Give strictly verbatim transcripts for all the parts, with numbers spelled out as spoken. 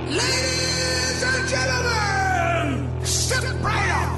Ladies and gentlemen, step right up.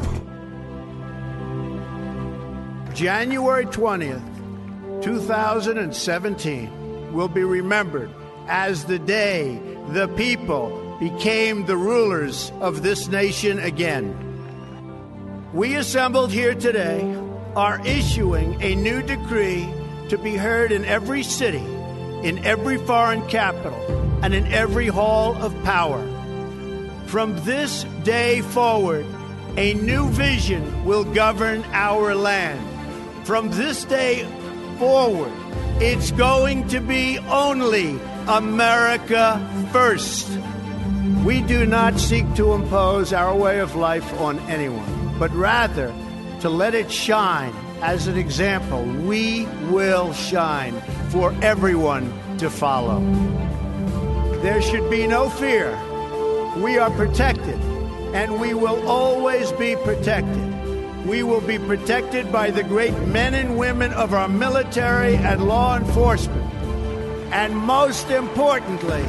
January twentieth, two thousand seventeen will be remembered as the day the people became the rulers of this nation again. We assembled here today are issuing a new decree to be heard in every city, in every foreign capital, and in every hall of power. From this day forward, a new vision will govern our land. From this day forward, it's going to be only America first. We do not seek to impose our way of life on anyone, but rather to let it shine as an example. We will shine for everyone to follow. There should be no fear. We are protected, and we will always be protected. We will be protected by the great men and women of our military and law enforcement. And most importantly,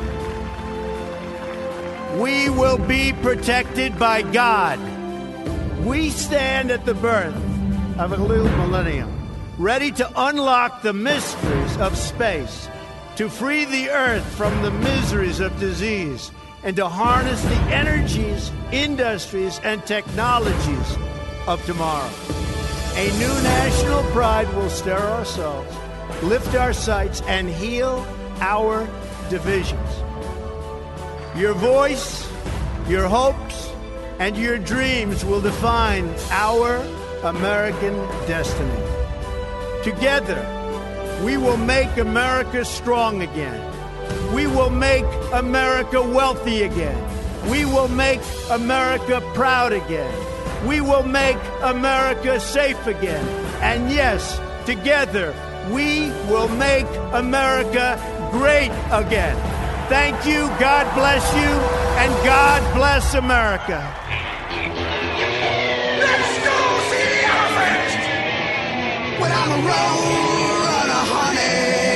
we will be protected by God. We stand at the birth of a new millennium, ready to unlock the mysteries of space, to free the earth from the miseries of disease, and to harness the energies, industries, and technologies of tomorrow. A new national pride will stir our souls, lift our sights, and heal our divisions. Your voice, your hopes, and your dreams will define our American destiny. Together, we will make America strong again. We will make America wealthy again. We will make America proud again. We will make America safe again. And yes, together, we will make America great again. Thank you, God bless you, and God bless America. Let's go see the elephant. When I'm a road runner, honey.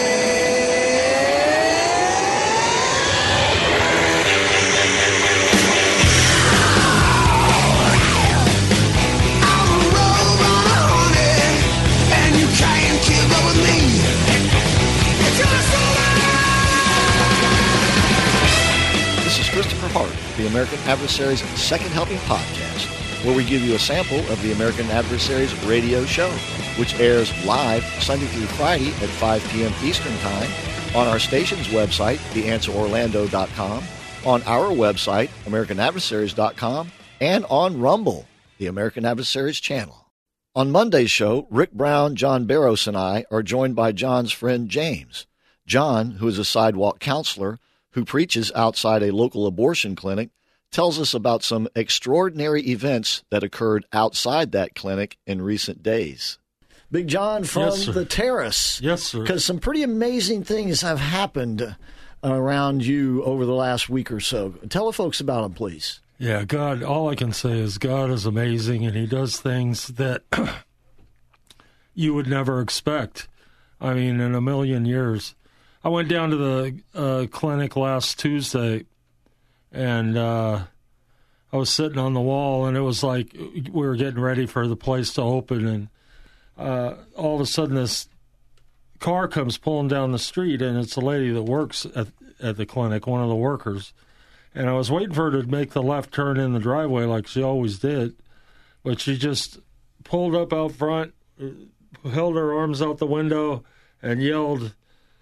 I'm a road runner, honey, and you can't keep up with me. It's just This is Christopher Hart, the American Adversaries Second Helping Podcast, where we give you a sample of the American Adversaries radio show, which airs live Sunday through Friday at five p.m. Eastern Time on our station's website, the answer orlando dot com, on our website, american adversaries dot com, and on Rumble, the American Adversaries channel. On Monday's show, Rick Brown, John Barros, and I are joined by John's friend James. John, who is a sidewalk counselor who preaches outside a local abortion clinic, tells us about some extraordinary events that occurred outside that clinic in recent days. Big John from Yes, sir. the Terrace. Yes, sir. Because some pretty amazing things have happened around you over the last week or so. Tell the folks about them, please. Yeah, God, all I can say is God is amazing, and he does things that you would never expect. I mean, in a million years. I went down to the uh, clinic last Tuesday, and uh, I was sitting on the wall, and it was like we were getting ready for the place to open, and uh, all of a sudden this car comes pulling down the street, and it's a lady that works at, at the clinic, one of the workers. And I was waiting for her to make the left turn in the driveway like she always did, but she just pulled up out front, held her arms out the window, and yelled,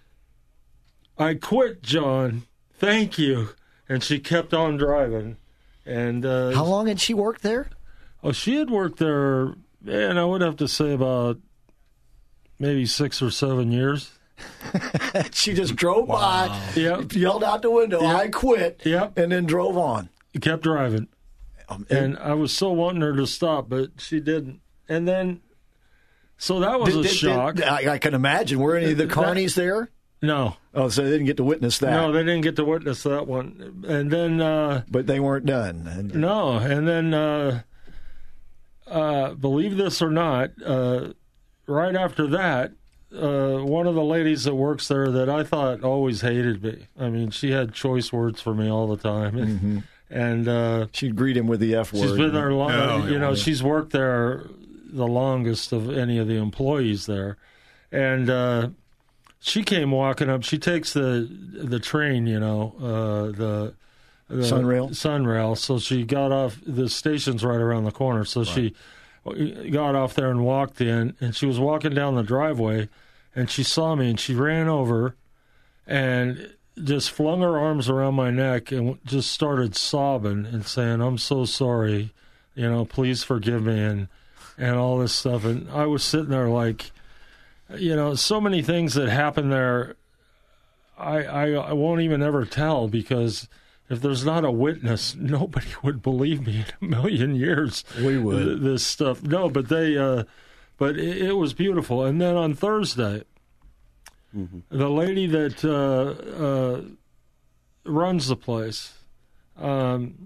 "I quit, John. Thank you." And she kept on driving. And uh, How long had she worked there? Oh, she had worked there, man, I would have to say about maybe six or seven years. She just drove by, Yep. yelled out the window, Yep. "I quit," Yep. and then drove on. Kept driving. Um, And I was so wanting her to stop, but she didn't. And then, so that was did- a did- shock. did- I, I can imagine. Were any of the carnies there? No. Oh, so they didn't get to witness that. No, they didn't get to witness that one. And then, uh, But they weren't done. no, and then, uh, uh, believe this or not, uh, right after that, uh, one of the ladies that works there that I thought always hated me. I mean, she had choice words for me all the time. And, Mm-hmm. and uh, She'd greet him with the F word. she's been there long. No, you know, yeah. she's worked there the longest of any of the employees there. And uh, she came walking up. She takes the the train, you know, uh, the, the Sunrail? Sunrail. So she got off. The station's right around the corner. So she got off there and walked in. And she was walking down the driveway, and she saw me, and she ran over, and just flung her arms around my neck and just started sobbing and saying, "I'm so sorry, you know, please forgive me," and and all this stuff. And I was sitting there like, you know, so many things that happened there, I, I, I won't even ever tell, because if there's not a witness, nobody would believe me in a million years. We would. th- This stuff. No, but they, uh, but it, it was beautiful. And then on Thursday, Mm-hmm. the lady that uh, uh, runs the place, um,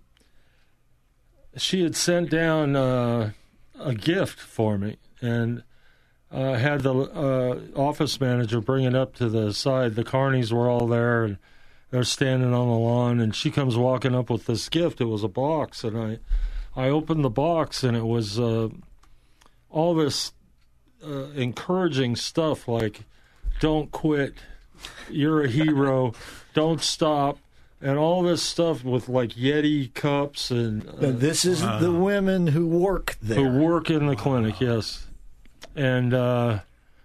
she had sent down uh, a gift for me, and uh, had the uh, office manager bring it up to the side. The Carneys were all there, and they're standing on the lawn, and she comes walking up with this gift. It was a box, and I, I opened the box, and it was uh, all this uh, encouraging stuff like, "Don't quit, you're a hero, don't stop," and all this stuff with like Yeti cups and uh, And this is the women who work there. who work in the clinic, yes. And uh,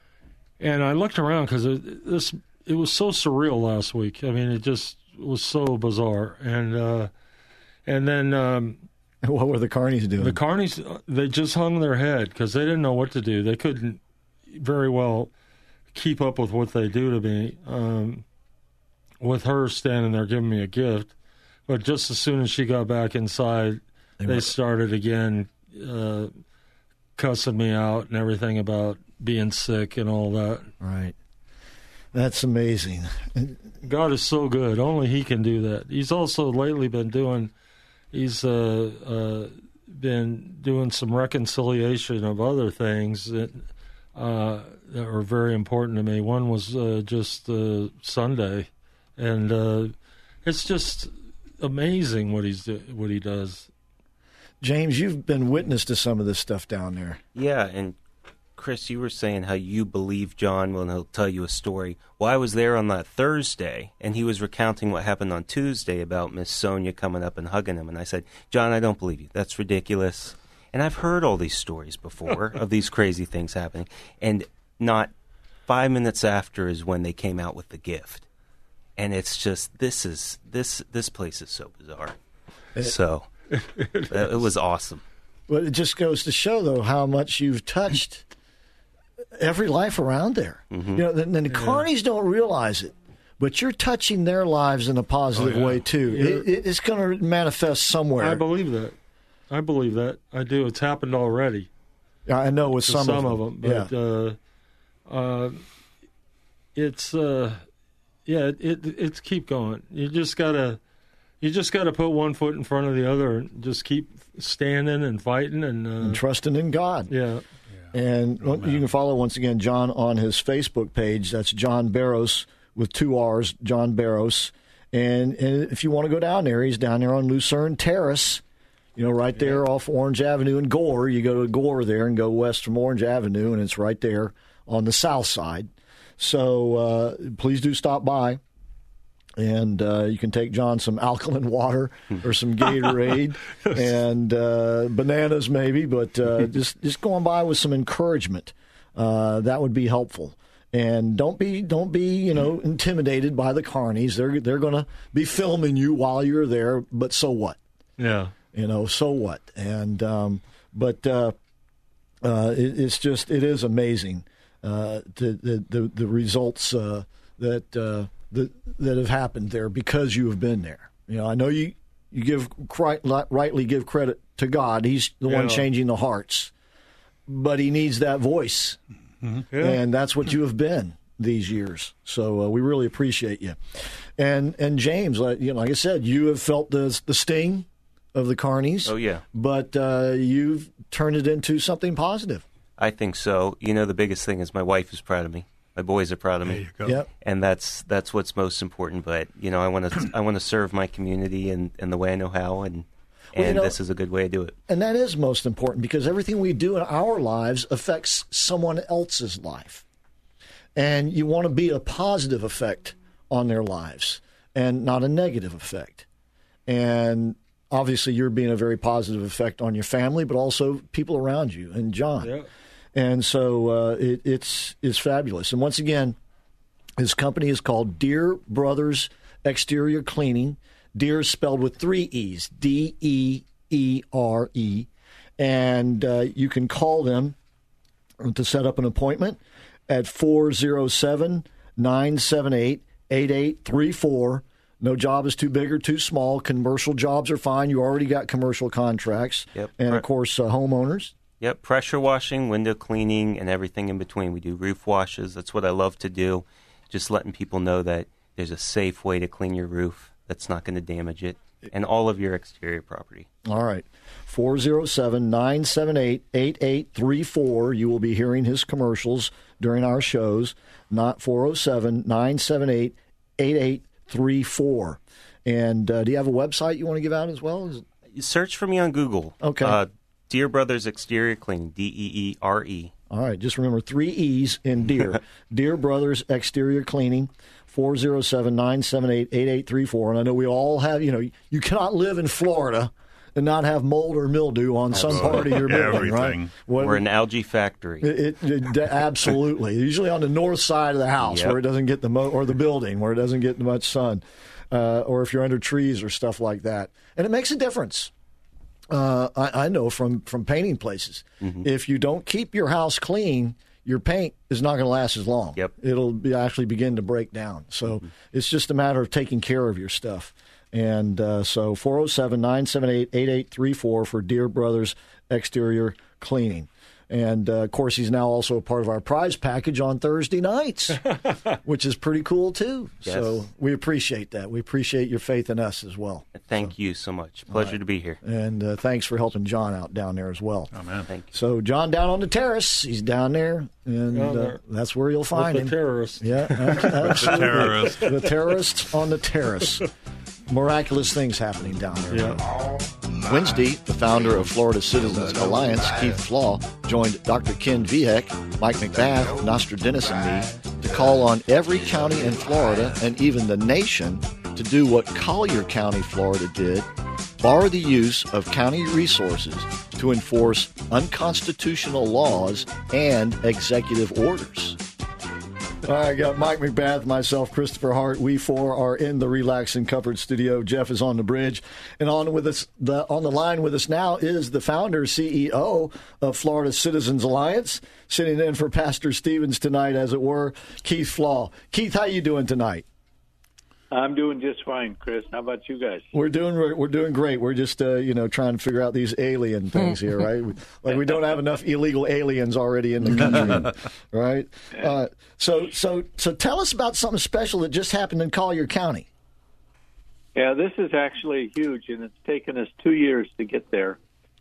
and I looked around because it, this it was so surreal last week. I mean, it just was so bizarre. And uh, and then um, What were the Carneys doing? the Carneys, they just hung their head because they didn't know what to do. They couldn't very well keep up with what they do to me. Um, with her standing there giving me a gift, but just as soon as she got back inside, they, they started again. Uh, cussing me out and everything about being sick and all that. Right. That's amazing. God is so good. Only He can do that. He's also lately been doing, he's uh, uh, been doing some reconciliation of other things that, uh, that were very important to me. One was uh, just uh, Sunday, and uh, it's just amazing what he's do- what he does. James, you've been witness to some of this stuff down there. Yeah, and Chris, you were saying how you believe John when he'll tell you a story. Well, I was there on that Thursday, and he was recounting what happened on Tuesday about Miss Sonia coming up and hugging him. And I said, "John, I don't believe you. That's ridiculous." And I've heard all these stories before of these crazy things happening. And not five minutes after is when they came out with the gift. And it's just, this is, this, this place is so bizarre. So... it was awesome. But it just goes to show, though, how much you've touched every life around there. Mm-hmm. You know, and the Carneys don't realize it, but you're touching their lives in a positive Oh, yeah. way too. It, it, it's going to manifest somewhere. I believe that. I believe that. I do. It's happened already. I know with To some, some of of them. them, but yeah. uh, uh, it's uh, yeah, it, it it's keep going. You just gotta you just gotta put one foot in front of the other and just keep standing and fighting and, uh, and trusting in God. yeah. And you can follow, once again, John on his Facebook page. That's John Barros with two R's, John Barros. And, and if you want to go down there, he's down there on Lucerne Terrace, you know, right there off Orange Avenue in Gore. You go to Gore there and go west from Orange Avenue, and it's right there on the south side. So uh, please do stop by. And uh, you can take John some alkaline water or some Gatorade and uh, bananas maybe, but uh, just just going by with some encouragement. Uh, that would be helpful. And don't be don't be you know intimidated by the Carneys. They're they're going to be filming you while you're there. But so what? Yeah. You know, so what? And um, but uh, uh, it, it's just it is amazing uh, the, the the the results uh, that. Uh, That, that have happened there because you have been there. You know, I know you, you give right, rightly give credit to God. He's the Yeah. one changing the hearts, but He needs that voice, Mm-hmm. Yeah. and that's what you have been these years. So uh, we really appreciate you. And and James, like, you know, like I said, you have felt the the sting of the Carneys. Oh, yeah. But uh, you've turned it into something positive. I think so. You know, the biggest thing is my wife is proud of me. My boys are proud of me. There you go. Yep. And that's that's what's most important. But you know, I want to I want to serve my community in, in the way I know how, and Well, you and know- this is a good way to do it. And that is most important because everything we do in our lives affects someone else's life. And you want to be a positive effect on their lives and not a negative effect. And obviously you're being a very positive effect on your family, but also people around you and John. Yeah. And so uh, it, it's, it's fabulous. And once again, his company is called Deere Brothers Exterior Cleaning. Deere is spelled with three E's, D E E R E. And uh, you can call them to set up an appointment at four oh seven, nine seven eight, eight eight three four. No job is too big or too small. Commercial jobs are fine. You already got commercial contracts. Yep. And, of course, uh, homeowners. Yep, pressure washing, window cleaning, and everything in between. We do roof washes. That's what I love to do. Just letting people know that there's a safe way to clean your roof that's not going to damage it, and all of your exterior property. All right. four oh seven, nine seven eight, eight eight three four. You will be hearing his commercials during our shows, not four oh seven, nine seven eight, eight eight three four. And uh, do you have a website you want to give out as well? Is- You search for me on Google. Okay. Uh, Deere Brothers Exterior Cleaning, D E E R E. All right. Just remember three E's in Deere. Deere Brothers Exterior Cleaning, four oh seven, nine seven eight, eight eight three four. And I know we all have, you know, you cannot live in Florida and not have mold or mildew on some part of your building, right? Everything. What- We're an algae factory. It, it, it absolutely. Usually on the north side of the house Yep. where it doesn't get the mo- or the building where it doesn't get much sun, uh, or if you're under trees or stuff like that, and it makes a difference. Uh, I, I know from from painting places. Mm-hmm. If you don't keep your house clean, your paint is not going to last as long. Yep. It'll be actually begin to break down. So mm-hmm. it's just a matter of taking care of your stuff. And uh, so four oh seven, nine seven eight, eight eight three four for Deere Brothers Exterior Cleaning. And, uh, of course, he's now also a part of our prize package on Thursday nights, which is pretty cool, too. Yes. So we appreciate that. We appreciate your faith in us as well. Thank you so much. Pleasure to be here. And uh, thanks for helping John out down there as well. Oh, man. Thank you. So John down on the terrace. He's down there, and Down uh, there. that's where you'll find With him. the terrorist. Yeah, ab- absolutely. terrorist. The terrorists on the terrace. Miraculous things happening down there. Yeah. Wednesday, the founder of Florida Citizens Alliance, Keith Flaw, joined Doctor Ken Vihek, Mike McBath, Nostra Dennis, and me to call on every county in Florida and even the nation to do what Collier County, Florida did, bar the use of county resources to enforce unconstitutional laws and executive orders. All right, got Mike McBath, myself, Christopher Hart. We four are in the Relax and Comfort studio. Jeff is on the bridge, and on with us, the, on the line with us now is the founder, C E O of Florida Citizens Alliance, sitting in for Pastor Stevens tonight, as it were, Keith Flaw. Keith, how you doing tonight? I'm doing just fine, Chris. How about you guys? We're doing we're doing great. We're just uh, you know trying to figure out these alien things here, right? Like we don't have enough illegal aliens already in the country, right? Uh, so so so tell us about something special that just happened in Collier County. Yeah, this is actually huge, and it's taken us two years to get there.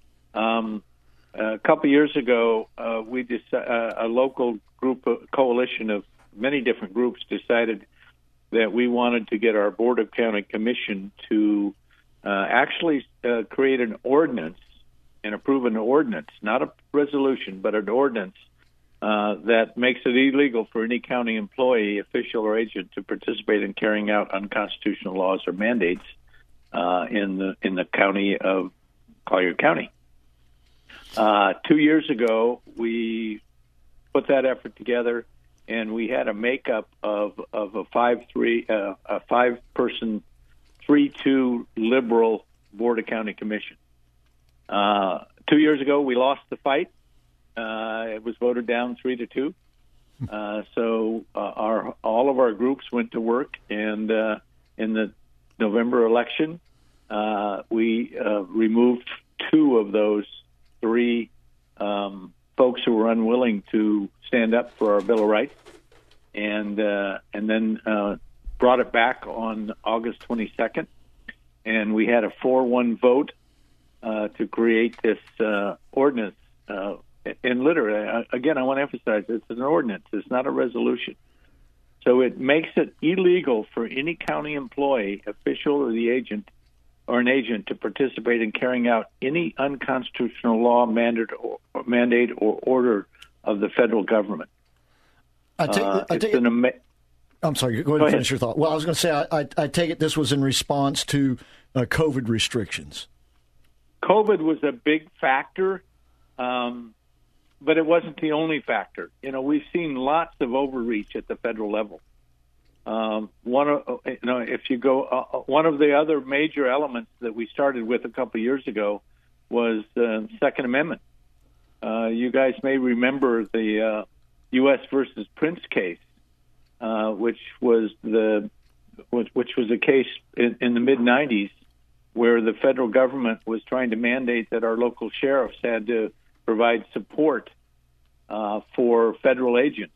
Um, a couple years ago, uh, we dec- uh, a local group, a coalition of many different groups, decided that we wanted to get our Board of County Commission to uh, actually uh, create an ordinance and approve an ordinance, not a resolution, but an ordinance uh, that makes it illegal for any county employee, official, or agent to participate in carrying out unconstitutional laws or mandates uh, in the in the county of Collier County. Uh, two years ago, we put that effort together, and we had a makeup of of a five three uh, a five person three two liberal Board of County Commission. Uh, two years ago, we lost the fight. Uh, it was voted down three to two. Uh, so uh, our all of our groups went to work, and uh, in the November election, uh, we uh, removed two of those three um, folks who were unwilling to stand up for our Bill of Rights, and uh, and then uh, brought it back on August twenty-second, and we had a four one vote uh, to create this uh, ordinance uh, and literally, again, I want to emphasize it's an ordinance. It's not a resolution. So it makes it illegal for any county employee, official, or the agent, or an agent to participate in carrying out any unconstitutional law, mandate, or, mandate, or order of the federal government. I take, Uh, I it's take an it, ama- I'm sorry. Go ahead Go and ahead. finish your thought. Well, I was going to say, I, I, I take it this was in response to uh, COVID restrictions. COVID was a big factor, um, but it wasn't the only factor. You know, we've seen lots of overreach at the federal level. Um, one of, you know, if you go, uh, one of the other major elements that we started with a couple of years ago was the uh, Second Amendment. Uh, you guys may remember the uh, U S versus Prince case, uh, which was the which, which was a case in, in the mid nineties where the federal government was trying to mandate that our local sheriffs had to provide support uh, for federal agents.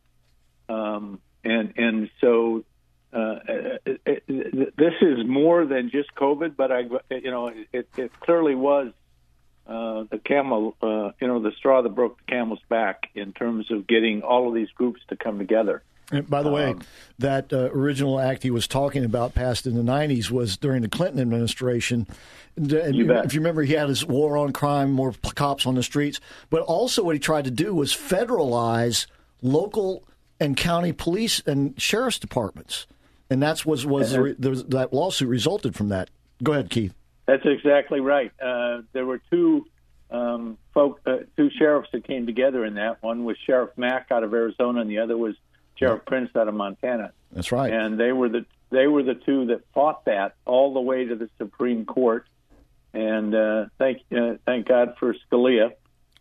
Um, and and so uh, it, it, this is more than just COVID, but I, you know, it, it clearly was uh, the camel, uh, you know, the straw that broke the camel's back in terms of getting all of these groups to come together. And by the way, Um, that uh, original act he was talking about, passed in the nineties, was during the Clinton administration. And You bet. if you remember, he had his war on crime, more p- cops on the streets. But also what he tried to do was federalize local and county police and sheriff's departments. And that's was, was the re- there was, that lawsuit resulted from that. Go ahead, Keith. That's exactly right. Uh, there were two um, folk, uh, two sheriffs that came together in that. One was Sheriff Mack out of Arizona, and the other was Sheriff Prince out of Montana. That's right. And they were the they were the two that fought that all the way to the Supreme Court. And uh, thank uh, thank God for Scalia.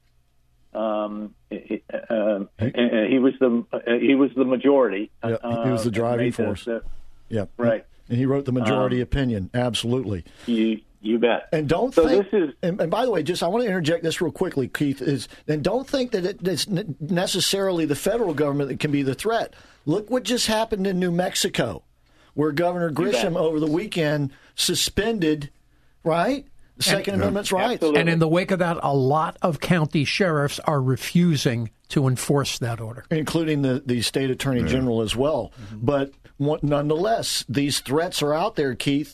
Um, he, uh, he was the uh, he was the majority. Yeah, he was the uh, driving made the- force. the- Yeah, right. And he wrote the majority Um, opinion. Absolutely. You you bet. And don't So think. this is- and, and by the way, just I want to interject this real quickly, Keith. Is and don't think that it, it's n- necessarily the federal government that can be the threat. Look what just happened in New Mexico, where Governor Grisham over the weekend suspended, right, the Second Amendment's rights. Absolutely. And in the wake of that, a lot of county sheriffs are refusing to enforce that order. Including the, the state attorney general as well. But one, nonetheless, these threats are out there, Keith.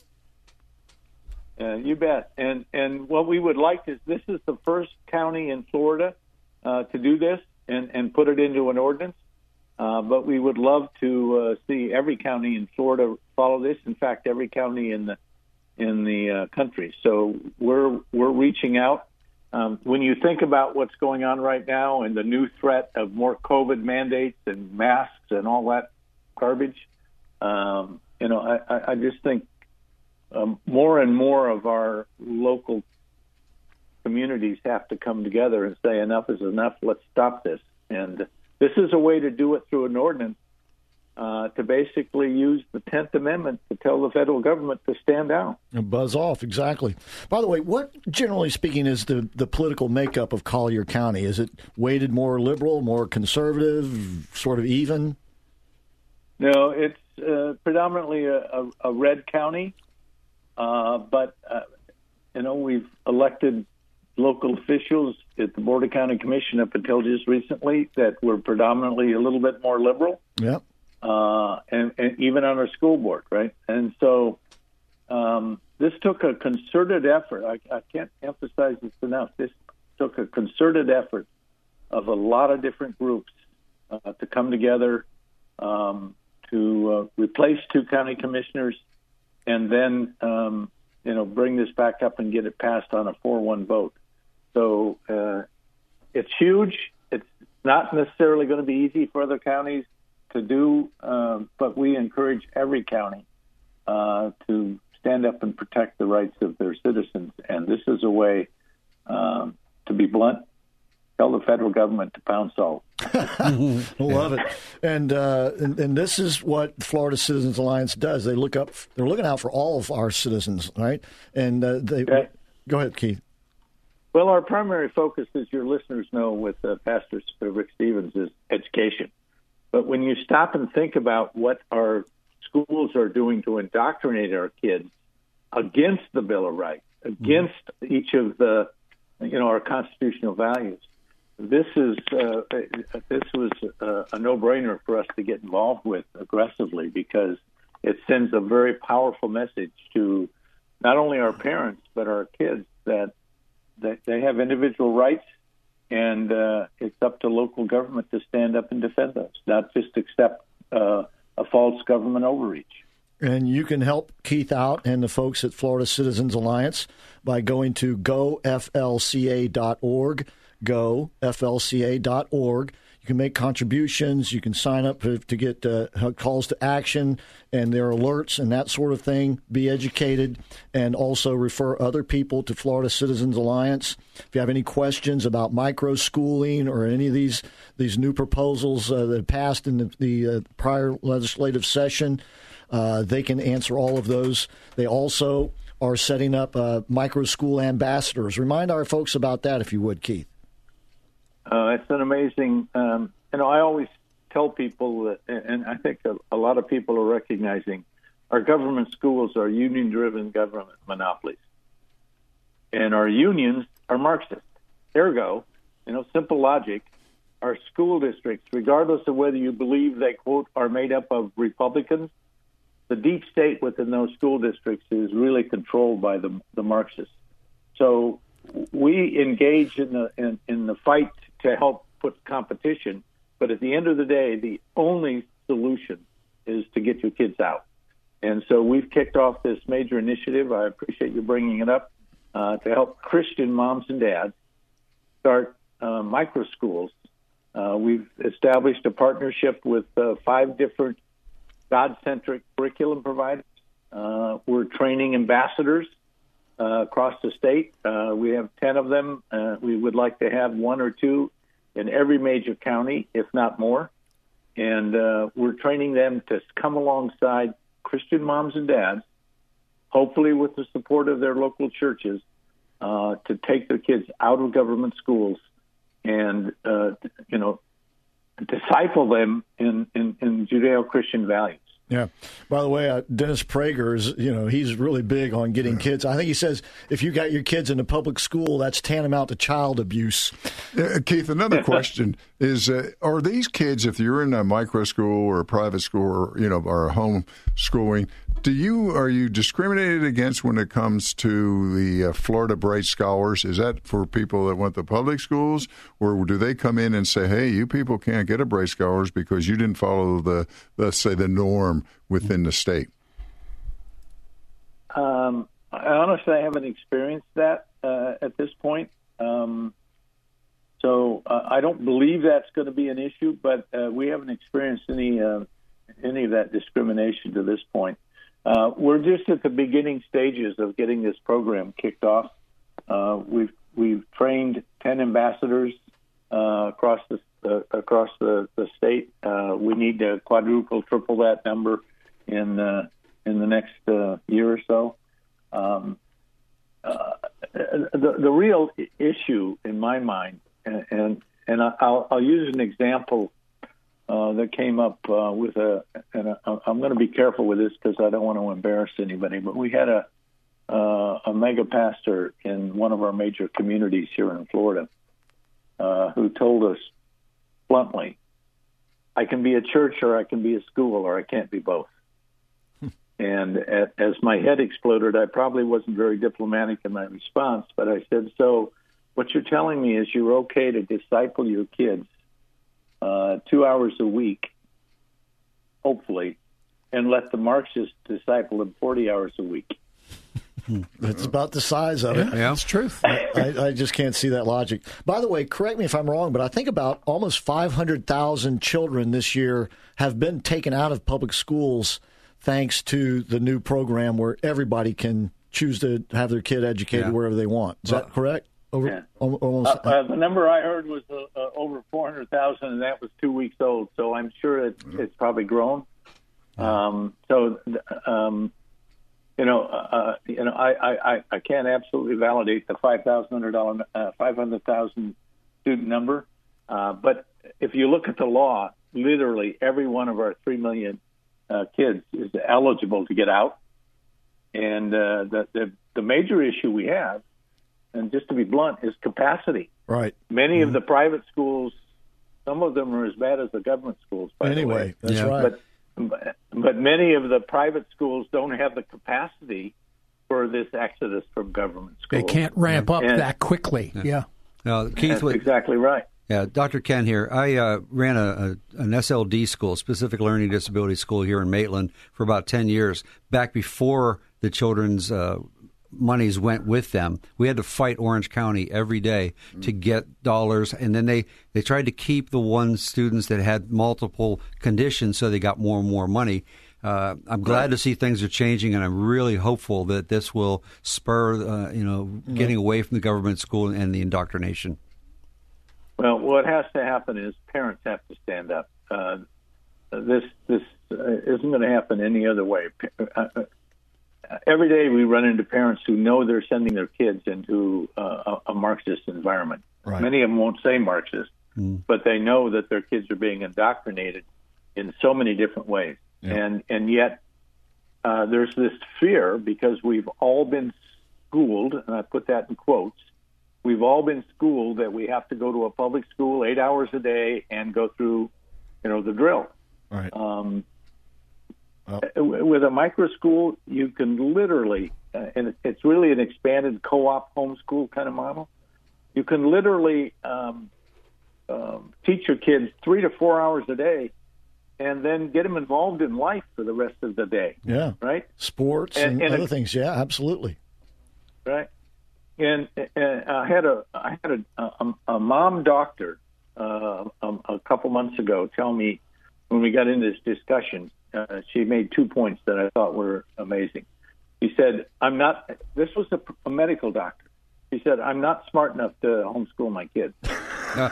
Uh, you bet. And and what we would like is this is the first county in Florida uh, to do this and, and put it into an ordinance. Uh, but we would love to uh, see every county in Florida follow this. In fact, every county in the in the uh, country. So we're we're reaching out. Um, when you think about what's going on right now and the new threat of more COVID mandates and masks and all that garbage, um, you know, I, I, I just think um, more and more of our local communities have to come together and say enough is enough. Let's stop this. And this is a way to do it through an ordinance uh, to basically use the tenth Amendment to tell the federal government to stand down. And buzz off, exactly. By the way, what, generally speaking, is the, the political makeup of Collier County? Is it weighted more liberal, more conservative, sort of even? No, it's uh, predominantly a, a, a red county, uh, but, uh, you know, we've elected local officials at the Board of County Commission up until just recently that were predominantly a little bit more liberal. Yeah. Uh, and, and even on our school board, right? And so um, this took a concerted effort. I, I can't emphasize this enough. This took a concerted effort of a lot of different groups uh, to come together um, to uh, replace two county commissioners and then, um, you know, bring this back up and get it passed on a four one vote. So uh, it's huge. It's not necessarily going to be easy for other counties to do, um, but we encourage every county uh, to stand up and protect the rights of their citizens. And this is a way, um, to be blunt, tell the federal government to pound salt. Love it. And, uh, and and this is what Florida Citizens Alliance does. They look up. They're looking out for all of our citizens, right? And uh, they Okay. Go ahead, Keith. Well, our primary focus, as your listeners know, with uh, Pastor Rick Stevens, is education. But when you stop and think about what our schools are doing to indoctrinate our kids against the Bill of Rights, against mm-hmm. each of the, you know, our constitutional values, this is uh, this was a, a no-brainer for us to get involved with aggressively because it sends a very powerful message to not only our parents but our kids that that they have individual rights, and uh, it's up to local government to stand up and defend those, not just accept uh, a false government overreach. And you can help Keith out and the folks at Florida Citizens Alliance by going to go f l c a dot org, go f l c a dot org. You can make contributions. You can sign up to, to get uh, calls to action and their alerts and that sort of thing. Be educated and also refer other people to Florida Citizens Alliance. If you have any questions about micro schooling or any of these these new proposals uh, that passed in the, the uh, prior legislative session, uh, they can answer all of those. They also are setting up uh, micro school ambassadors. Remind our folks about that, if you would, Keith. Uh, it's an amazing, um, you know, I always tell people that, and I think a, a lot of people are recognizing our government schools are union-driven government monopolies. And our unions are Marxist. Ergo, you know, simple logic, our school districts, regardless of whether you believe they, quote, are made up of Republicans, the deep state within those school districts is really controlled by the, the Marxists. So we engage in the in, in the fight to help put competition, but at the end of the day, the only solution is to get your kids out. And so we've kicked off this major initiative. I appreciate you bringing it up uh, to help Christian moms and dads start uh, micro schools. Uh, we've established a partnership with uh, five different God-centric curriculum providers. Uh, we're training ambassadors Uh, across the state. Uh, we have ten of them. Uh, we would like to have one or two in every major county, if not more. And uh, we're training them to come alongside Christian moms and dads, hopefully with the support of their local churches, uh, to take their kids out of government schools and, uh, you know, disciple them in, in, in Judeo-Christian values. Yeah. By the way, uh, Dennis Prager is, you know, he's really big on getting yeah. kids. I think he says if you got your kids in a public school, that's tantamount to child abuse. Uh, Keith, another question is, uh, are these kids, if you're in a micro school or a private school or, you know, or a home schooling, do you, are you discriminated against when it comes to the uh, Florida Bright Scholars? Is that for people that went to public schools, or do they come in and say, hey, you people can't get a Bright Scholars because you didn't follow the, let's say, the norm within the state? Um, I honestly I haven't experienced that uh, at this point. Um, so uh, I don't believe that's going to be an issue, but uh, we haven't experienced any uh, any of that discrimination to this point. Uh, we're just at the beginning stages of getting this program kicked off. Uh, we've we've trained ten ambassadors uh, across the uh, across the, the state. Uh, we need to quadruple, triple that number in uh, in the next uh, year or so. Um, uh, the the real issue in my mind, and and, and I'll, I'll use an example. Uh, that came up uh, with a, and a, I'm going to be careful with this because I don't want to embarrass anybody, but we had a uh, a mega pastor in one of our major communities here in Florida uh, who told us bluntly, I can be a church or I can be a school or I can't be both. And at, as my head exploded, I probably wasn't very diplomatic in my response, but I said, so what you're telling me is you're okay to disciple your kids Uh, two hours a week, hopefully, and let the Marxists disciple them forty hours a week. It's about the size of it. Yeah, it's truth. I, I, I just can't see that logic. By the way, correct me if I'm wrong, but I think about almost five hundred thousand children this year have been taken out of public schools thanks to the new program where everybody can choose to have their kid educated yeah. wherever they want. Is well, that correct? Over, yeah. almost, uh, uh, the number I heard was uh, uh, over four hundred thousand, and that was two weeks old. So I'm sure it's, it's probably grown. Um, so, um, you know, uh, you know, I, I, I can't absolutely validate the five thousand dollar, uh, five hundred thousand student number. Uh, but if you look at the law, literally every one of our three million uh, kids is eligible to get out. And uh, the, the the major issue we have, and just to be blunt, is capacity. Right. Many mm-hmm. of the private schools, some of them are as bad as the government schools, by anyway, the way. That's yeah. right. But, but many of the private schools don't have the capacity for this exodus from government schools. They can't ramp up and, that quickly. Yeah. yeah. Now, Keith, That's what, exactly right. Yeah, Doctor Ken here. I uh, ran a, a an S L D school, specific learning disability school here in Maitland for about ten years. Back before the children's uh, monies went with them, we had to fight Orange County every day to get dollars, and then they, they tried to keep the one students that had multiple conditions, so they got more and more money. Uh, I'm glad right. to see things are changing, and I'm really hopeful that this will spur, uh, you know, mm-hmm. getting away from the government school and the indoctrination. Well, what has to happen is parents have to stand up. Uh, this this uh, isn't going to happen any other way. Uh, uh, every day we run into parents who know they're sending their kids into uh, a, a Marxist environment. Right. Many of them won't say Marxist, mm. but they know that their kids are being indoctrinated in so many different ways. Yeah. And and yet uh, there's this fear because we've all been schooled, and I put that in quotes, we've all been schooled that we have to go to a public school eight hours a day and go through, you know, the drill. Right. Um, well. With a micro school, you can literally, uh, and it's really an expanded co-op homeschool kind of model, you can literally um, um, teach your kids three to four hours a day and then get them involved in life for the rest of the day. Yeah. Right? Sports and, and, and other a, things. Yeah, absolutely. Right. And, and I had a I had a, a, a mom doctor uh, a, a couple months ago tell me when we got into this discussion, uh, she made two points that I thought were amazing. She said, "I'm not." This was a, a medical doctor. She said, "I'm not smart enough to homeschool my kids." well,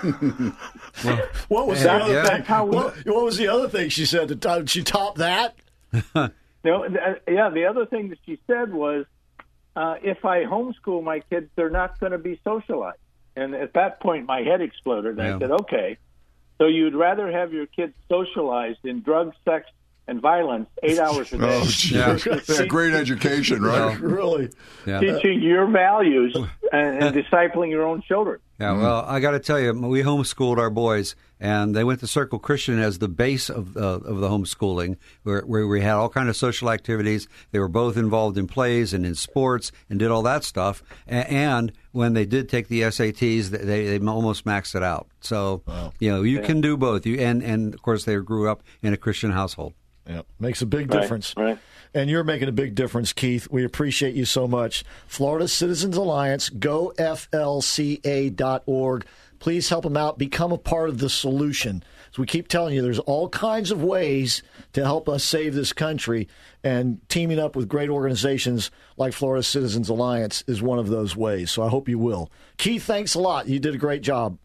what was that, the other yeah. thing? How we, what, what was the other thing she said? Did she top that? no, yeah. The other thing that she said was, Uh, if I homeschool my kids, they're not going to be socialized. And at that point, my head exploded. And yeah. I said, okay, so you'd rather have your kids socialized in drugs, sex, and violence eight hours a day. Oh, yeah. yeah, great education, right? Well, really. Yeah. Teaching your values and, and discipling your own children. Yeah, well, I got to tell you, we homeschooled our boys, and they went to Circle Christian as the base of uh, of the homeschooling, where, where we had all kind of social activities. They were both involved in plays and in sports and did all that stuff. A- and when they did take the S A Ts, they, they almost maxed it out. So, wow. you know, you yeah. can do both. You and, and, of course, they grew up in a Christian household. Yeah, makes a big right, difference. Right. And you're making a big difference, Keith. We appreciate you so much. Florida Citizens Alliance, go F L C A dot org. Please help them out. Become a part of the solution. As we keep telling you, there's all kinds of ways to help us save this country, and teaming up with great organizations like Florida Citizens Alliance is one of those ways. So I hope you will. Keith, thanks a lot. You did a great job.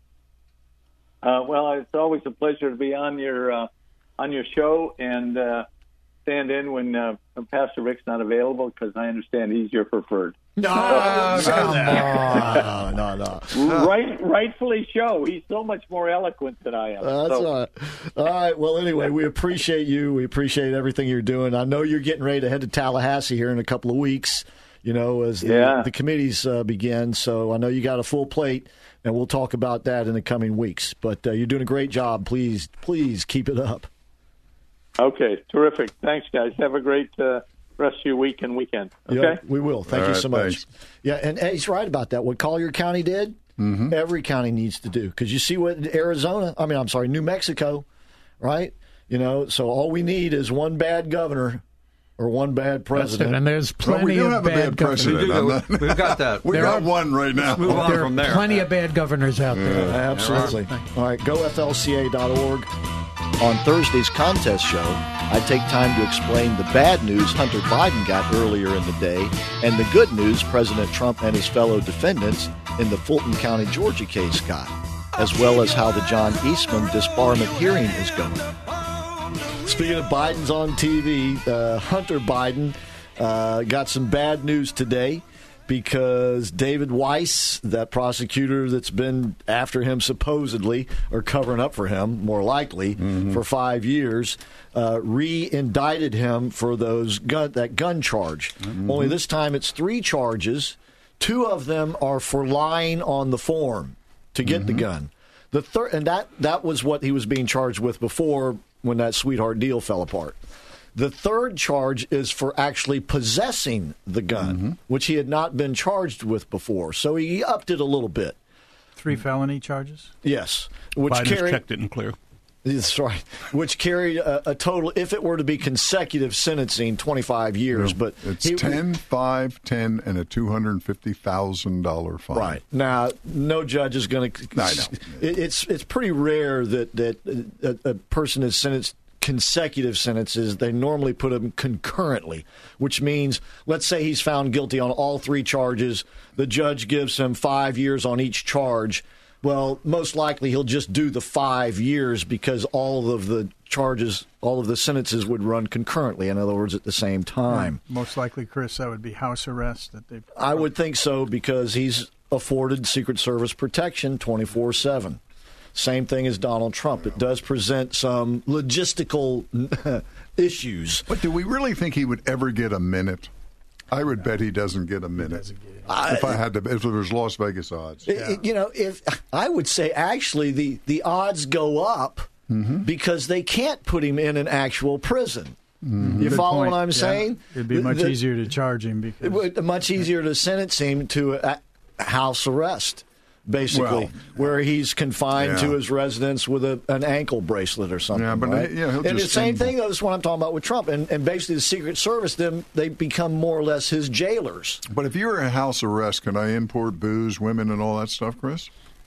Uh, well, it's always a pleasure to be on your uh, on your show and uh, stand in when uh, Pastor Rick's not available, because I understand he's your preferred. No, no, no, no, no. Right, rightfully so. He's so much more eloquent than I am. Uh, that's so. all right. All right. Well, anyway, we appreciate you. We appreciate everything you're doing. I know you're getting ready to head to Tallahassee here in a couple of weeks, you know, as the, yeah. the committees uh, begin. So I know you got a full plate, and we'll talk about that in the coming weeks. But uh, you're doing a great job. Please, please keep it up. Okay, terrific. Thanks, guys. Have a great uh, rest of your week and weekend. Okay, yeah, we will. Thank All you right, so much. thanks. Yeah, and he's right about that. What Collier County did, mm-hmm. every county needs to do, because you see what Arizona. I mean, I'm sorry, New Mexico, right? You know, so all we need is one bad governor or one bad president. And there's plenty well, we don't of have bad, a bad president. Not... We've got that. we there got are, one right now. Move on there from there. Are plenty of bad governors out there. Yeah, absolutely. All right, go F L C A dot org. On Thursday's contest show, I take time to explain the bad news Hunter Biden got earlier in the day and the good news President Trump and his fellow defendants in the Fulton County, Georgia case got, as well as how the John Eastman disbarment hearing is going. Speaking of Biden's on T V, uh, Hunter Biden uh, got some bad news today, because David Weiss, that prosecutor that's been after him supposedly, or covering up for him, more likely, mm-hmm. for five years, uh, re-indicted him for those gun, that gun charge. Mm-hmm. Only this time it's three charges. Two of them are for lying on the form. to get mm-hmm. the gun. The third, and that, that was what he was being charged with before when that sweetheart deal fell apart. The third charge is for actually possessing the gun, mm-hmm. which he had not been charged with before. So he upped it a little bit. Three felony charges? Yes. Which Biden's carried, checked it in clear. That's right. Which carried a, a total, if it were to be consecutive sentencing, twenty-five years. No, but it's he, ten, five, ten, and a two hundred fifty thousand dollars fine. Right. Now, no judge is going to. I know. It, it's it's pretty rare that that a, a person is sentenced consecutive sentences. They normally put them concurrently, which means, let's say he's found guilty on all three charges. The judge gives him five years on each charge. Well, most likely he'll just do the five years because all of the charges, all of the sentences would run concurrently. In other words, at the same time. Most likely, Chris, that would be house arrest. That they. I would think so because he's afforded Secret Service protection twenty-four seven. Same thing as Donald Trump. It does present some logistical issues. But do we really think he would ever get a minute? I would bet he doesn't get a minute. I, if I had to, if it was Las Vegas odds, yeah. You know, if I would say actually the, the odds go up mm-hmm. because they can't put him in an actual prison. Mm-hmm. You Good follow point. what I'm yeah. saying? It'd be much the, easier to charge him because it would, much easier to sentence him to a, a house arrest. Basically, well, where he's confined yeah. to his residence with a, an ankle bracelet or something. Yeah, but right? he, yeah, he'll and just the same stand- thing. That's what I'm talking about with Trump. And, and basically, the Secret Service, them they become more or less his jailers. But if you're a house arrest, can I import booze, women, and all that stuff, Chris?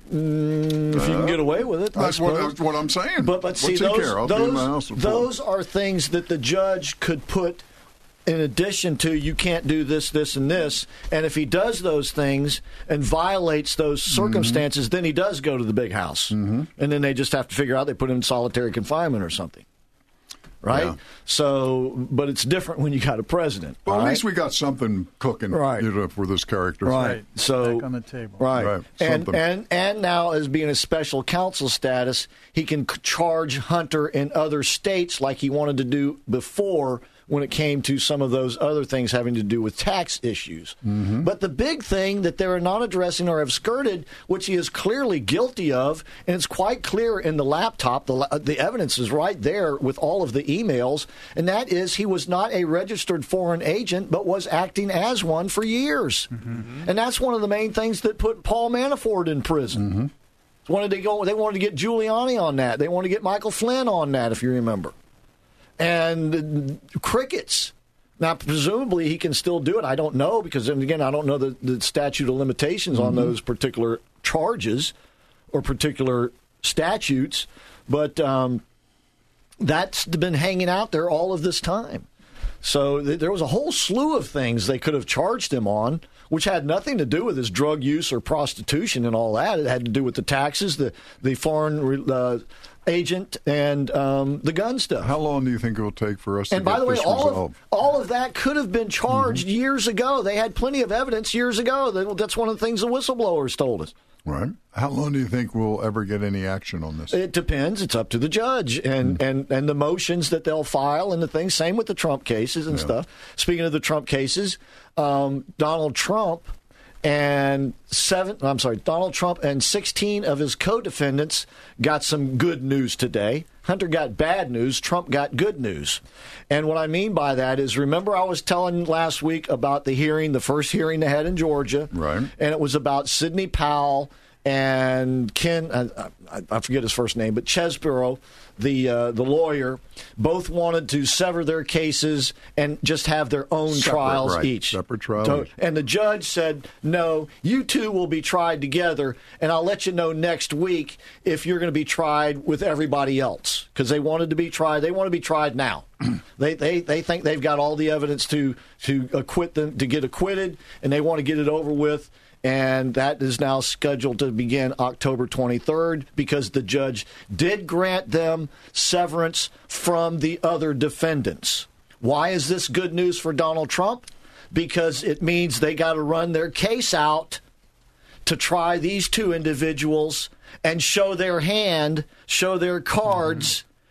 Mm, if you can get away with it, that's what, that's what I'm saying. But but see, What's he those care? I'll be in my house those, before. those are things that the judge could put. In addition to you can't do this, this, and this, and if he does those things and violates those circumstances, mm-hmm. then he does go to the big house, mm-hmm. and then they just have to figure out they put him in solitary confinement or something, right? Yeah. So, but it's different when you got a president. Well, at right? least we got something cooking, right? You know, for this character, right? So back on the table, right? right. And Something. and and now, as being a special counsel status, he can c- charge Hunter in other states like he wanted to do before. When it came to some of those other things having to do with tax issues. Mm-hmm. But the big thing that they're not addressing or have skirted, which he is clearly guilty of, and it's quite clear in the laptop, the, the evidence is right there with all of the emails, and that is he was not a registered foreign agent, but was acting as one for years. Mm-hmm. And that's one of the main things that put Paul Manafort in prison. Mm-hmm. Wanted to go, they wanted to get Giuliani on that. They wanted to get Michael Flynn on that, if you remember. And crickets. Now, presumably, he can still do it. I don't know, because, and again, I don't know the, the statute of limitations mm-hmm. on those particular charges or particular statutes, but um, that's been hanging out there all of this time. So th- there was a whole slew of things they could have charged him on, which had nothing to do with his drug use or prostitution and all that. It had to do with the taxes, the, the foreign uh, agent, and um, the gun stuff. How long do you think it will take for us and to by get the way, this all resolved? of, all of that could have been charged mm-hmm. years ago. They had plenty of evidence years ago. That's one of the things the whistleblowers told us. Right. How long do you think we'll ever get any action on this? It depends. It's up to the judge and, mm-hmm. and, and the motions that they'll file and the things. Same with the Trump cases and yeah. stuff. Speaking of the Trump cases, um, Donald Trump and seven, I'm sorry, Donald Trump and sixteen of his co-defendants got some good news today. Hunter got bad news. Trump got good news. And what I mean by that is, remember I was telling last week about the hearing, the first hearing they had in Georgia. Right. And it was about Sidney Powell and Ken, I, I, I forget his first name, but Chesborough, the uh, the lawyer, both wanted to sever their cases and just have their own Separate, trials right. each. Separate trials. So, and the judge said, no, you two will be tried together, and I'll let you know next week if you're going to be tried with everybody else. Because they wanted to be tried. They want to be tried now. they, they they think they've got all the evidence to, to acquit them, to get acquitted, and they want to get it over with. And that is now scheduled to begin October twenty-third because the judge did grant them severance from the other defendants. Why is this good news for Donald Trump? Because it means they got to run their case out to try these two individuals and show their hand, show their cards,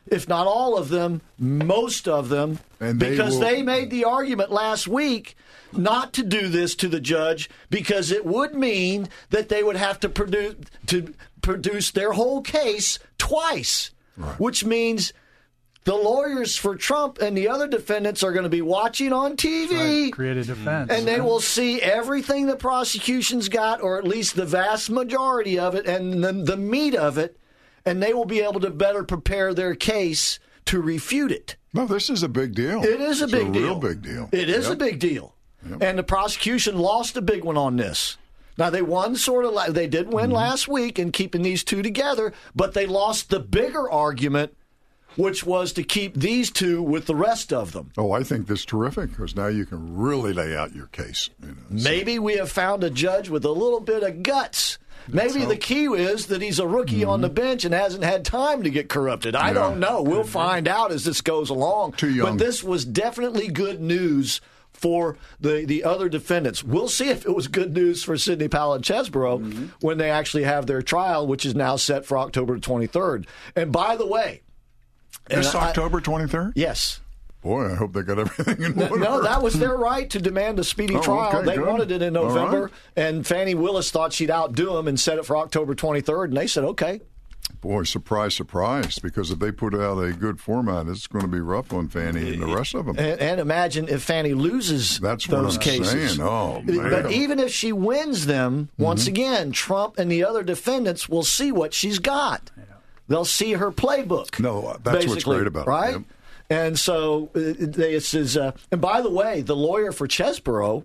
if not all of them, most of them, And they because will- they made the argument last week not to do this to the judge because it would mean that they would have to produce to produce their whole case twice, Right. which means the lawyers for Trump and the other defendants are going to be watching on T V. Right, create a defense. And they will see everything the prosecution's got, or at least the vast majority of it, and the, the meat of it, and they will be able to better prepare their case to refute it. No, this is a big deal. It is a It's big a deal. real big deal. It is Yep. a big deal. Yep. And the prosecution lost a big one on this. Now, they won sort of, like, they did win Mm-hmm. last week in keeping these two together, but they lost the bigger argument, which was to keep these two with the rest of them. Oh, I think that's terrific because now you can really lay out your case. You know, so- Maybe we have found a judge with a little bit of guts. Maybe the key is that he's a rookie on the bench and hasn't had time to get corrupted. I Yeah. don't know. We'll find out as this goes along. Too young. But this was definitely good news for the, the other defendants. We'll see if it was good news for Sidney Powell and Chesborough when they actually have their trial, which is now set for October twenty-third. And by the way, This and I- October twenty-third? yes. Boy, I hope they got everything in No, order. no, that was their right to demand a speedy Oh, trial. okay, they good. wanted it in All November, right. and Fannie Willis thought she'd outdo them and set it for October twenty-third, and they said, okay. Boy, surprise, surprise, because if they put out a good format, it's going to be rough on Fannie and the rest of them. And, and imagine if Fannie loses That's what those I'm cases. saying. Oh, man. But even if she wins them, once again, Trump and the other defendants will see what she's got. They'll see her playbook. No, that's what's basically, great about it, right? yep. And so uh, this is. Uh, and by the way, the lawyer for Chesborough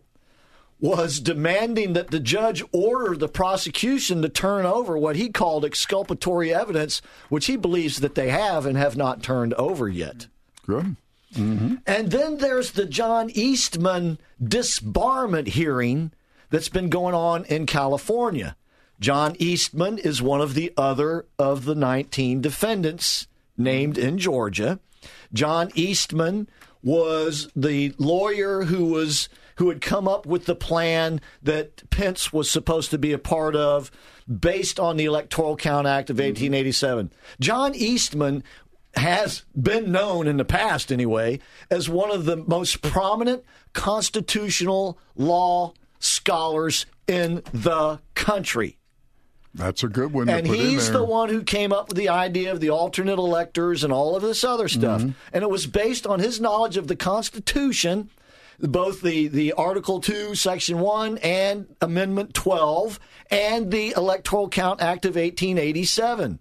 was demanding that the judge order the prosecution to turn over what he called exculpatory evidence, which he believes that they have and have not turned over yet. Good. And then there's the John Eastman disbarment hearing that's been going on in California. John Eastman is one of the other of the nineteen defendants named in Georgia. John Eastman was the lawyer who was who had come up with the plan that Pence was supposed to be a part of based on the Electoral Count Act of eighteen eighty-seven. John Eastman has been known in the past, anyway, as one of the most prominent constitutional law scholars in the country. That's a good one to And put in he's there. the one who came up with the idea of the alternate electors and all of this other stuff. Mm-hmm. And it was based on his knowledge of the Constitution, both the, the Article two, Section one, and Amendment twelve, and the Electoral Count Act of eighteen eighty-seven.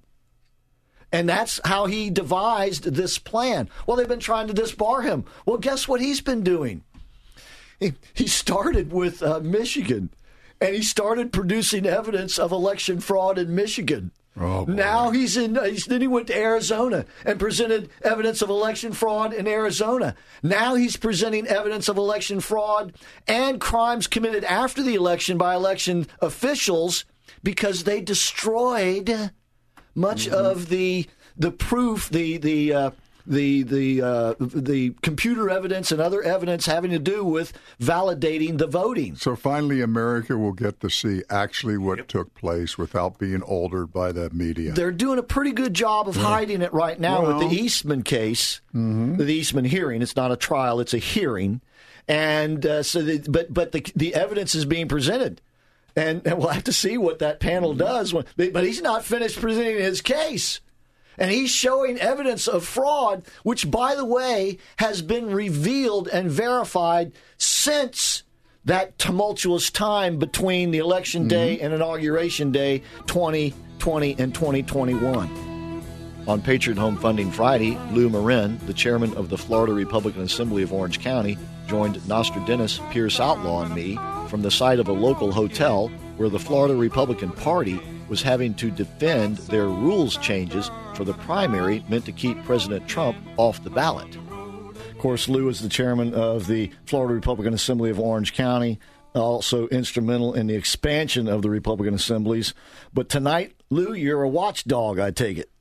And that's how he devised this plan. Well, they've been trying to disbar him. Well, guess what he's been doing? He, he started with uh, Michigan, and he started producing evidence of election fraud in Michigan. Oh, boy. Now he's in. He's, then he went to Arizona and presented evidence of election fraud in Arizona. Now he's presenting evidence of election fraud and crimes committed after the election by election officials because they destroyed much of the the proof, the the uh, the the uh, the computer evidence and other evidence having to do with validating the voting. So finally, America will get to see actually what took place without being altered by the media. They're doing a pretty good job of hiding it right now Well- with the Eastman case, the Eastman hearing. It's not a trial; it's a hearing, and uh, so. The, but but the the evidence is being presented, and, and we'll have to see what that panel does. When, but he's not finished presenting his case. And he's showing evidence of fraud, which, by the way, has been revealed and verified since that tumultuous time between the election day and inauguration day, twenty twenty and twenty twenty-one. On Patriot Home Funding Friday, Lou Marin, the chairman of the Florida Republican Assembly of Orange County, joined Nostradamus, Pierce Outlaw, and me from the site of a local hotel where the Florida Republican Party was having to defend their rules changes for the primary meant to keep President Trump off the ballot. Of course, Lou is the chairman of the Florida Republican Assembly of Orange County, also instrumental in the expansion of the Republican assemblies. But tonight, Lou, you're a watchdog, I take it.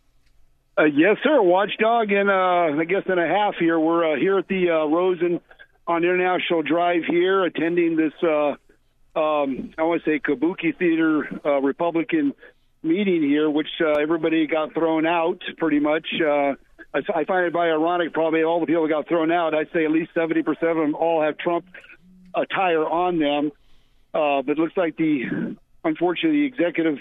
Uh, yes, sir. Watchdog, and uh, I guess in a half here. We're uh, here at the uh, Rosen on International Drive here, attending this, uh, um, I want to say, Kabuki Theater uh, Republican meeting here, which uh, everybody got thrown out pretty much. Uh, I, I find it very ironic. Probably all the people that got thrown out, I'd say at least seventy percent of them all have Trump attire on them. Uh, but it looks like the, unfortunately, the executive,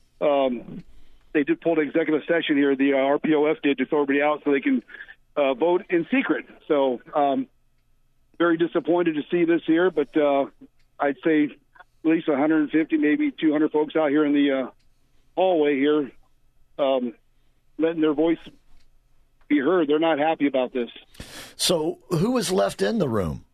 um, they did pull the executive session here. The uh, R P O F did to throw everybody out so they can uh, vote in secret. So um, very disappointed to see this here, but uh, I'd say at least one hundred fifty, maybe two hundred folks out here in the uh, hallway here, um, letting their voice be heard. They're not happy about this. So who was left in the room?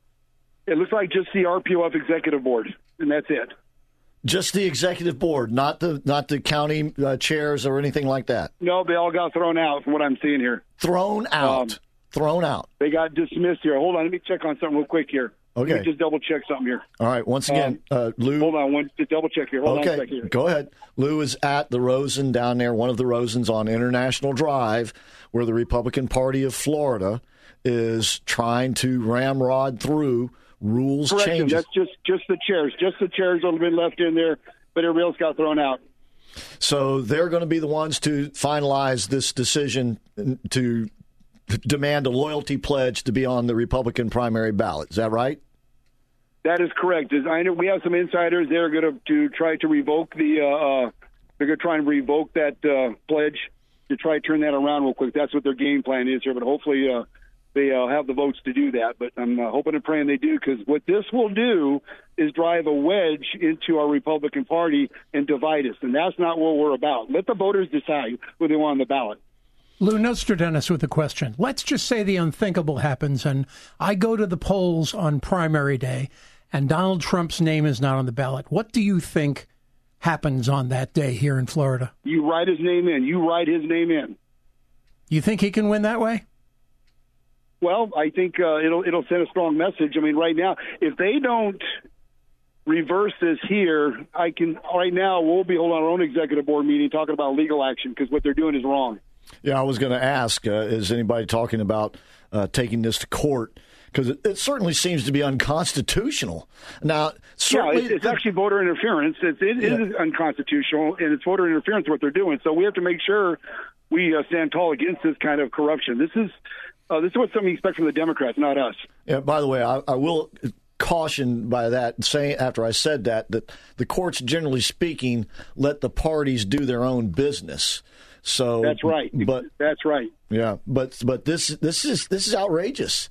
It looks like just the R P O F executive board, and that's it. Just the executive board, not the not the county uh, chairs or anything like that. No, they all got thrown out from what I'm seeing here. Thrown out. Um, thrown out. They got dismissed here. Hold on, let me check on something real quick here. Okay. Let me just double check something here. All right. Once again, um, uh, Lou. Hold on, one just double check here. Hold okay. on a second here. Go ahead. Lou is at the Rosen down there, one of the Rosens on International Drive, where the Republican Party of Florida is trying to ramrod through rules Correction, changes. That's just just the chairs. Just the chairs that have been left in there, but everybody else got thrown out. So they're going to be the ones to finalize this decision to demand a loyalty pledge to be on the Republican primary ballot. Is that right? That is correct. I know we have some insiders. They're going to to try to revoke the. Uh, they're going to try and revoke that uh, pledge to try to turn that around real quick. That's what their game plan is here. But hopefully uh, they uh, have the votes to do that. But I'm uh, hoping and praying they do, because what this will do is drive a wedge into our Republican Party and divide us. And that's not what we're about. Let the voters decide who they want on the ballot. Lou Nostradamus with a question. Let's just say the unthinkable happens and I go to the polls on primary day and Donald Trump's name is not on the ballot. What do you think happens on that day here in Florida? You write his name in. You write his name in. You think he can win that way? Well, I think uh, it'll it'll send a strong message. I mean, right now, if they don't reverse this here, I can right now we'll be holding our own executive board meeting talking about legal action, because what they're doing is wrong. Yeah, I was going to ask, uh, is anybody talking about uh, taking this to court? Because it, it certainly seems to be unconstitutional. Now, certainly, yeah, it's, it's actually voter interference. It's, it yeah. is unconstitutional, and it's voter interference what they're doing. So we have to make sure we uh, stand tall against this kind of corruption. This is uh, this is what some expect from the Democrats, not us. Yeah. By the way, I, I will caution by that, saying after I said that, that the courts, generally speaking, let the parties do their own business. So that's right. But that's right. Yeah, but but this this is this is outrageous,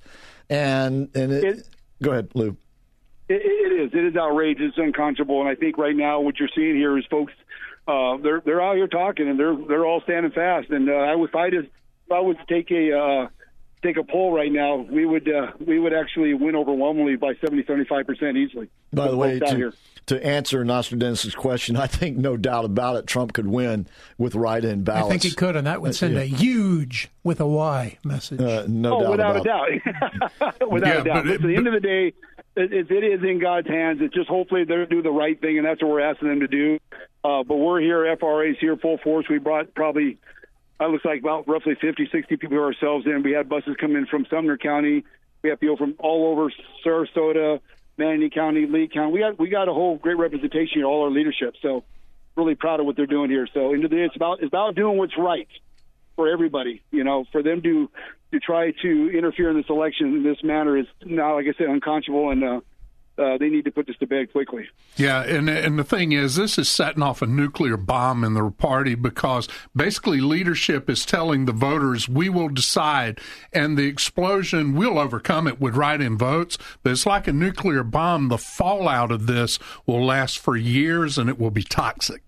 and and it, it, go ahead, Lou. It, it is. It is outrageous. It's unconscionable. And I think right now what you're seeing here is folks. Uh, they're they're out here talking, and they're they're all standing fast. And uh, I would fight if I was to take a uh, take a poll right now, we would uh, we would actually win overwhelmingly by seventy, seventy-five percent easily. By the way, to, to answer Nostradamus' question, I think no doubt about it, Trump could win with write-in ballots. I think he could, and that would send uh, yeah. a huge, with a Y, message. Uh, no oh, doubt without about a doubt. without yeah, a doubt. But, at the end of the day, it, it, it is in God's hands. It's just hopefully they'll do the right thing, and that's what we're asking them to do. Uh, but we're here, F R A's here, full force. We brought probably, it looks like about roughly fifty, sixty people ourselves in. We had buses come in from Sumner County. We have people from all over Sarasota, Manatee County, Lee County. We got we got a whole great representation here, all our leadership. So really proud of what they're doing here. So into the day, it's about it's about doing what's right for everybody. You know, for them to to try to interfere in this election in this manner is now, like I said, unconscionable, and uh, uh, they need to put this to bed quickly. Yeah, and and the thing is, this is setting off a nuclear bomb in the party, because basically leadership is telling the voters, we will decide, and the explosion, we'll overcome it with write-in votes, but it's like a nuclear bomb. The fallout of this will last for years, and it will be toxic.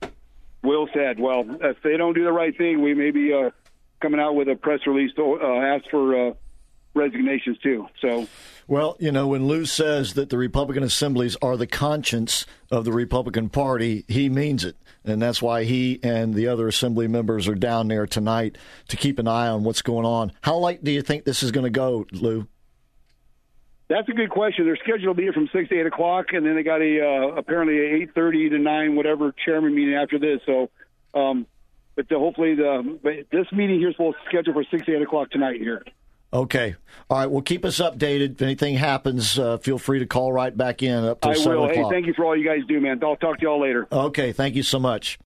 Will said. Well, if they don't do the right thing, we may be uh, coming out with a press release to uh, ask for uh, resignations, too. So. Well, you know, when Lou says that the Republican assemblies are the conscience of the Republican Party, he means it. And that's why he and the other assembly members are down there tonight to keep an eye on what's going on. How late do you think this is going to go, Lou? That's a good question. They're scheduled to be here from six to eight o'clock, and then they got a uh, apparently a eight thirty to nine whatever chairman meeting after this. So, um, but the, hopefully the but this meeting here is supposed to schedule for six to eight o'clock tonight here. Okay. All right. Well, keep us updated. If anything happens, uh, feel free to call right back in up to I seven will. o'clock. Hey, thank you for all you guys do, man. I'll talk to you all later. Okay. Thank you so much.